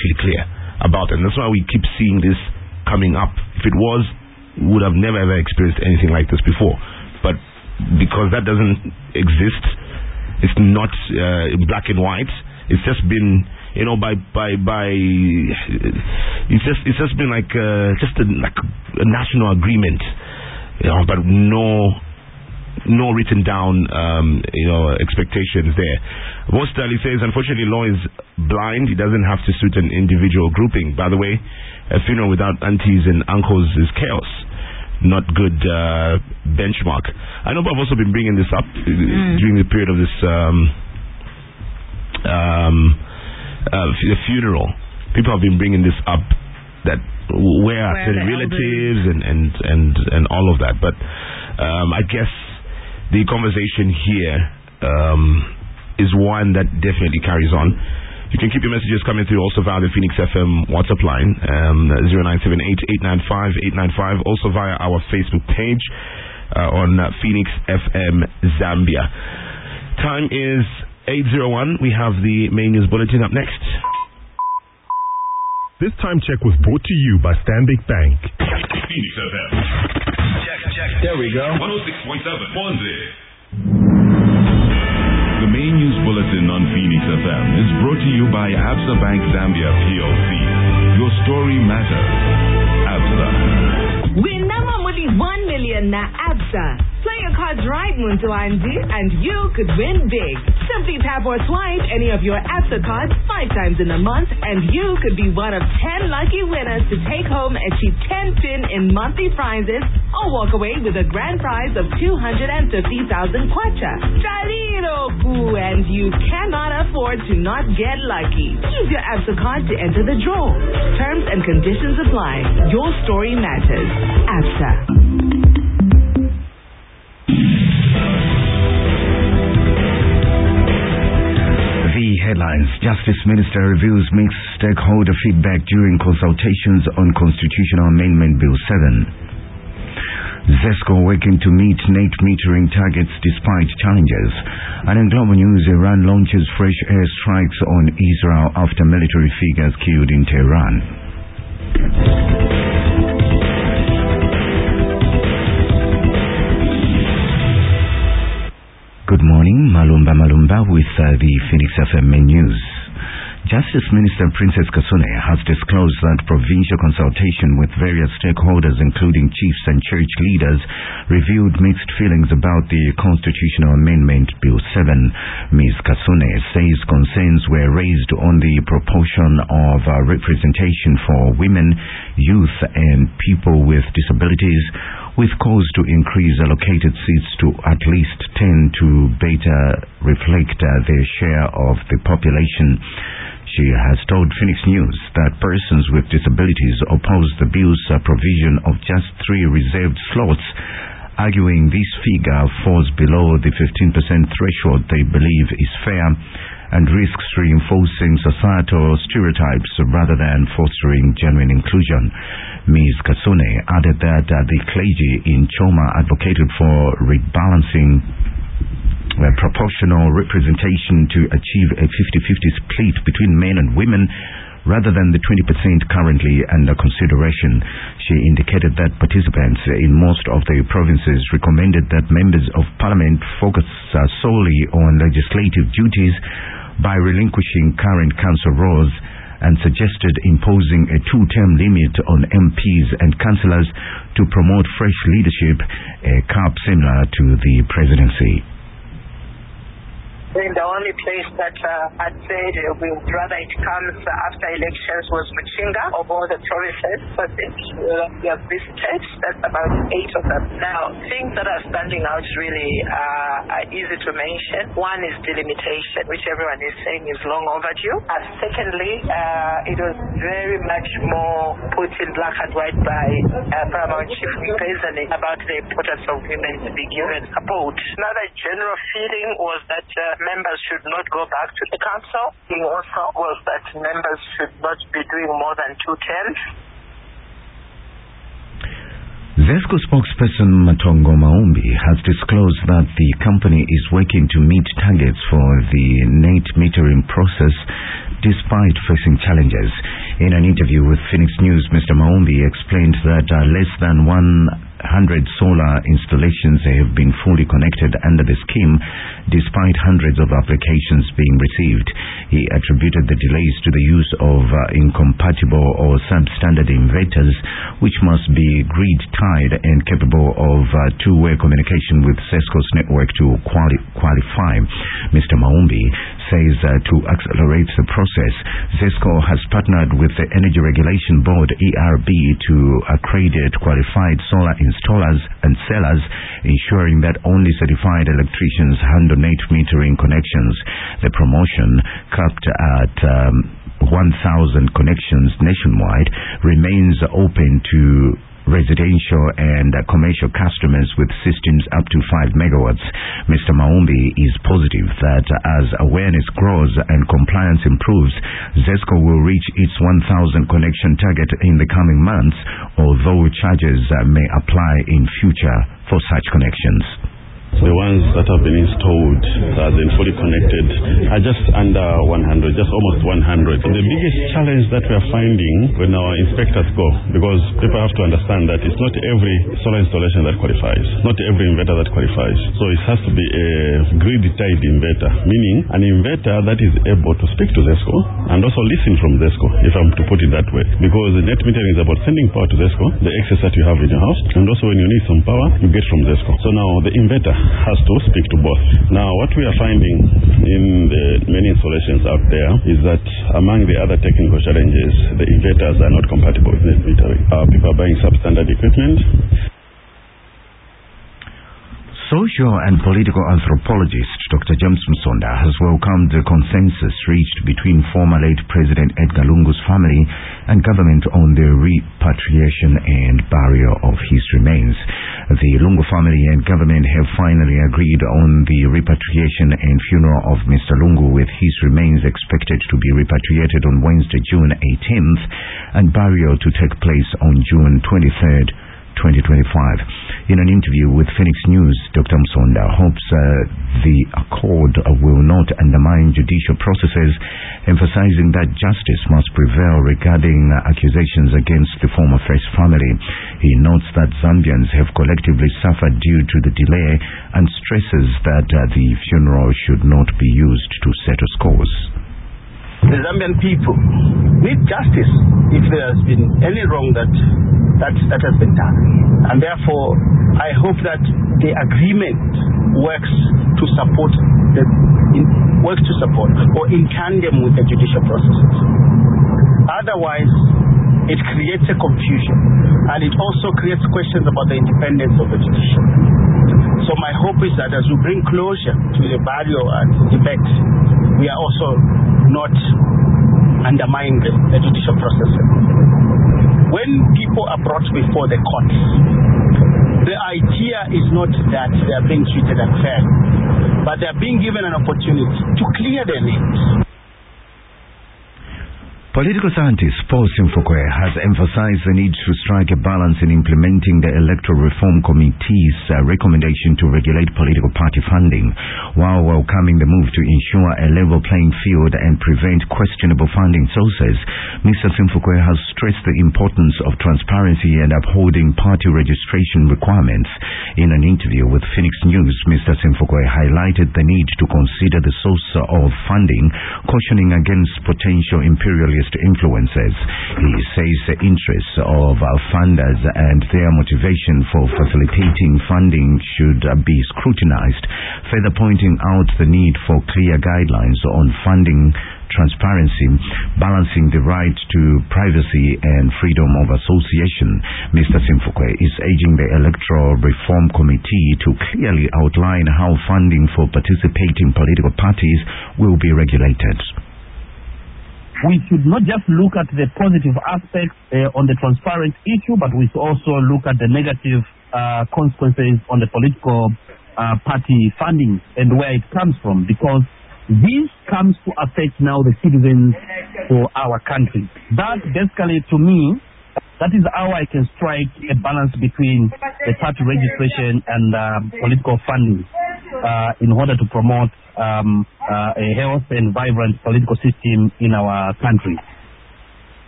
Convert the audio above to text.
actually clear about it. And that's why we keep seeing this coming up. If it was, we would have never ever experienced anything like this before. But because that doesn't exist, it's not in black and white. It's just been, it's just been like a national agreement, but no written down, expectations there. Mostali says, unfortunately, law is blind. It doesn't have to suit an individual grouping. By the way, a funeral without aunties and uncles is chaos. Not good benchmark. I know I've also been bringing this up during the period of this the funeral. People have been bringing this up, that where are certain relatives and all of that. But I guess the conversation here is one that definitely carries on. You can keep your messages coming through also via the Phoenix FM WhatsApp line, 0978-895-895, also via our Facebook page on Phoenix FM Zambia. Time is 8:01. We have the main news bulletin up next. This time check was brought to you by Stanbic Bank. Phoenix FM. Check. There we go. 106.7. Ponze. The main news bulletin on Phoenix FM is brought to you by Absa Bank Zambia PLC. Your story matters. Absa. Win Namamuli 1 million na Absa. Play your cards right, Muntu Anzi, and you could win big. Simply tap or swipe any of your Absa cards 5 times in a month, and you could be one of 10 lucky winners to take home a cheap 10 pin in monthly prizes, or walk away with a grand prize of 250,000 kwacha. Chaliroku, and you cannot afford to not get lucky. Use your Absa card to enter the draw. Terms and conditions apply. Your story matters. Absa. The headlines. Justice Minister reviews mixed stakeholder feedback during consultations on Constitutional Amendment Bill 7. ZESCO working to meet net metering targets despite challenges. And in global news, Iran launches fresh airstrikes on Israel after military figures killed in Tehran. Good morning, Malumba with the Phoenix FM News. Justice Minister Princess Kasune has disclosed that provincial consultation with various stakeholders, including chiefs and church leaders, revealed mixed feelings about the Constitutional Amendment Bill 7. Ms. Kasune says concerns were raised on the proportion of representation for women, youth, and people with disabilities, with calls to increase allocated seats to at least 10 to better reflect their share of the population. She has told Phoenix News that persons with disabilities oppose the bill's provision of just 3 reserved slots, arguing this figure falls below the 15% threshold they believe is fair and risks reinforcing societal stereotypes rather than fostering genuine inclusion. Ms. Kasune added that the clergy in Choma advocated for rebalancing proportional representation to achieve a 50-50 split between men and women rather than the 20% currently under consideration. She indicated that participants in most of the provinces recommended that members of parliament focus solely on legislative duties by relinquishing current council roles, and suggested imposing a 2-term limit on MPs and councillors to promote fresh leadership, a cap similar to the presidency. The only place that I'd say we would rather it comes after elections was Machinga of all the provinces, but we have visited. That's about 8 of them. Now, things that are standing out really are easy to mention. One is delimitation, which everyone is saying is long overdue. Secondly, it was very much more put in black and white by Paramount Chief President about the importance of women to be given support. Another general feeling was that members should not go back to the council. The also was that members should not be doing more than 2 terms. ZESCO spokesperson Matongo Maumbi has disclosed that the company is working to meet targets for the net metering process despite facing challenges. In an interview with Phoenix News, Mr. Maumbi explained that less than 100 solar installations have been fully connected under the scheme despite hundreds of applications being received. He attributed the delays to the use of incompatible or substandard inverters, which must be grid-tied and capable of two-way communication with ZESCO's network to qualify. Mr. Maumbi says to accelerate the process, ZESCO has partnered with the Energy Regulation Board, ERB, to accredit qualified solar installers and sellers, ensuring that only certified electricians handle net metering connections. The promotion, capped at 1,000 connections nationwide, remains open to residential and commercial customers with systems up to 5 megawatts. Mr. Maumbi is positive that as awareness grows and compliance improves, ZESCO will reach its 1,000 connection target in the coming months, although charges may apply in future for such connections. The ones that have been installed as in fully connected are just under 100, just almost 100. The biggest challenge that we are finding when our inspectors go, because people have to understand that it's not every solar installation that qualifies, not every inverter that qualifies. So it has to be a grid-tied inverter, meaning an inverter that is able to speak to ZESCO and also listen from ZESCO, if I'm to put it that way. Because the net metering is about sending power to ZESCO, the excess that you have in your house, and also when you need some power, you get from ZESCO. So now the inverter has to speak to both. Now what we are finding in the many installations out there is that among the other technical challenges, the inverters are not compatible with net metering. People are buying substandard equipment. Social and political anthropologist Dr. James Msonda has welcomed the consensus reached between former late President Edgar Lungu's family and government on the repatriation and burial of his remains. The Lungu family and government have finally agreed on the repatriation and funeral of Mr. Lungu, with his remains expected to be repatriated on Wednesday, June 18th, and burial to take place on June 23rd, 2025. In an interview with Phoenix News, Dr. Msonda hopes the accord will not undermine judicial processes, emphasizing that justice must prevail regarding accusations against the former First family. He notes that Zambians have collectively suffered due to the delay and stresses that the funeral should not be used to settle scores. The Zambian people need justice if there has been any wrong that has been done. And therefore, I hope that the agreement works to support or in tandem with the judicial processes. Otherwise, it creates a confusion, and it also creates questions about the independence of the judiciary. So my hope is that as we bring closure to the burial and debate, we are also not undermining the judicial process. When people are brought before the courts, the idea is not that they are being treated unfairly, but they are being given an opportunity to clear their names. Political scientist Paul Simfukwe has emphasized the need to strike a balance in implementing the Electoral Reform Committee's recommendation to regulate political party funding, while welcoming the move to ensure a level playing field and prevent questionable funding sources. Mr. Simfukwe has stressed the importance of transparency and upholding party registration requirements. In an interview with Phoenix News, Mr. Simfukwe highlighted the need to consider the source of funding, cautioning against potential imperialist influences. He says the interests of funders and their motivation for facilitating funding should be scrutinized, further pointing out the need for clear guidelines on funding transparency, balancing the right to privacy and freedom of association. Mr. Simfukwe is urging the Electoral Reform Committee to clearly outline how funding for participating political parties will be regulated. We should not just look at the positive aspects on the transparent issue, but we should also look at the negative consequences on the political party funding and where it comes from, because this comes to affect now the citizens for our country. That basically, to me, That is how I can strike a balance between the party registration and political funding in order to promote a healthy and vibrant political system in our country.